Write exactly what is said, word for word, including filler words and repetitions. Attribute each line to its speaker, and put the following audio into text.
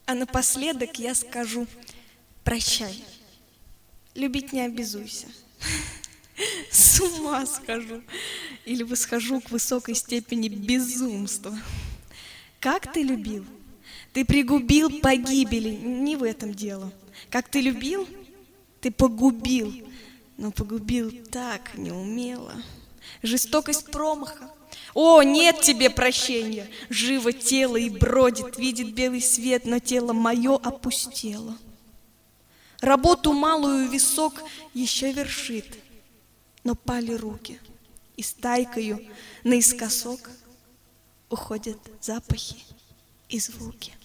Speaker 1: А напоследок я скажу прощай. Любить не обязуйся. С ума схожу. Или восхожу к высокой степени безумства. Как ты любил? Ты пригубил погибели. Не в этом дело. Как ты любил? Ты погубил. Но погубил так неумело. Жестокость промаха. О, нет тебе прощения! Живо тело и бродит, видит белый свет, но тело мое опустело. Работу малую висок еще вершит, но пали руки, и стайкою наискосок уходят запахи и звуки.